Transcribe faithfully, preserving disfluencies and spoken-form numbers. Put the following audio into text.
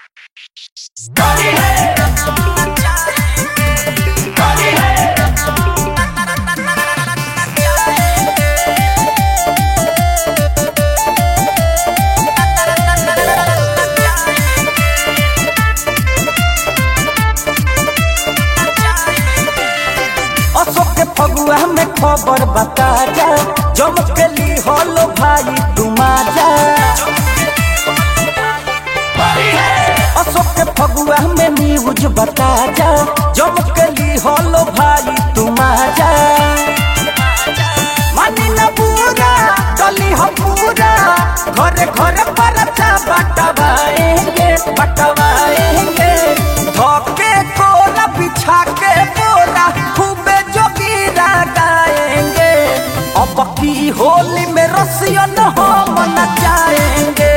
फगुआ में खबर बता जा जमकली होलो भाई तुमा जा अशोक के फगुआ में न्यूज बता जा जमकली होलो भाई तुमा जा मानी न पूरा गली हम पूरा घरे घरे परचा बटवाएंगे बटवाएंगे धोके कोरा बिछा के बोरा खूबे गाएंगे अब की होली में रसियन हम नचाएंगे।